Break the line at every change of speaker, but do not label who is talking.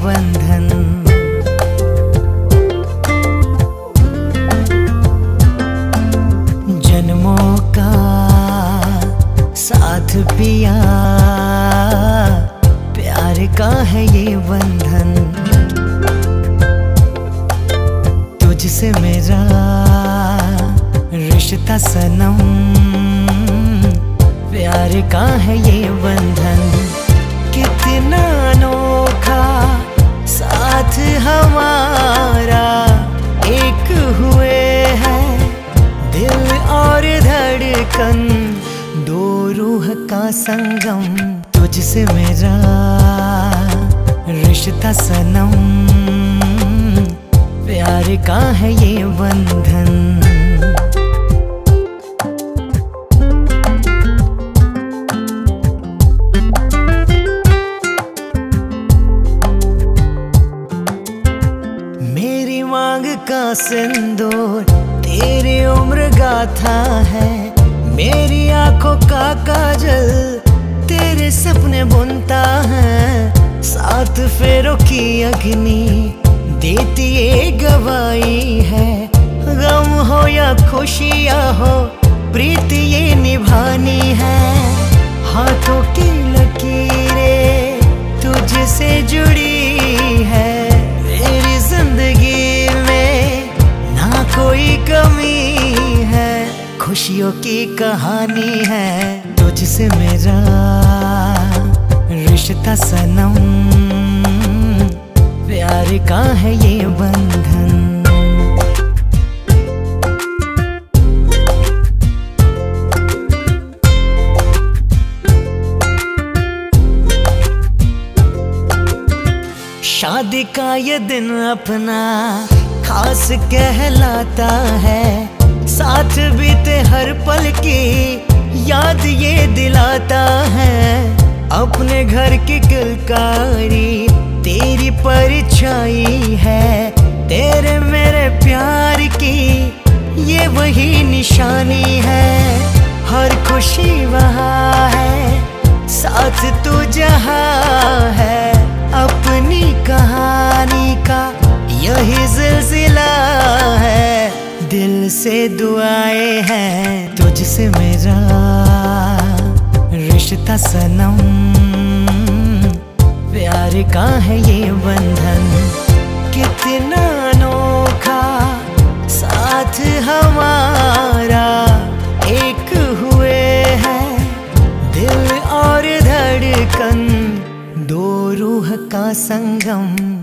बंधन। जन्मों का साथ पिया, प्यार का है ये बंधन। तुझसे मेरा रिश्ता सनम, प्यार का है ये बंधन। कितना अनोखा साथ हमारा, एक हुए हैं दिल और धड़कन, दो रूह का संगम। तुझसे मेरा रिश्ता सनम, प्यार का है ये बंधन। मेरी मांग का सिंदूर तेरी उम्र गाथा है, मेरी आंखों का काजल तेरे सपने बुनता है। सात फेरों की अग्नि देती ये गवाही है, गम हो या खुशियाँ हो प्रीति ये निभानी है। हाथों की लकीरें तुझसे जुड़ी है, मेरी जिंदगी में ना कोई कमी है। खुशियों की कहानी है तुझसे मेरा रिश्ता सनम, प्यार का है ये बंधन। शादी का ये दिन अपना खास कहलाता है, साथ बीते हर पल की याद ये दिलाता है। अपने घर की किलकारी तेरी परछाई है, तेरे मेरे प्यार की ये वही निशानी है। हर खुशी वहाँ है, साथ तू जहाँ है, अपनी कहानी का यही सिलसिला है। दिल से दुआएं हैं तुझसे मेरा रिश्ता सनम, प्यार का है ये बंधन। कितना अनोखा साथ हमारा, एक हुए हैं दिल और धड़कन, दो रूह का संगम।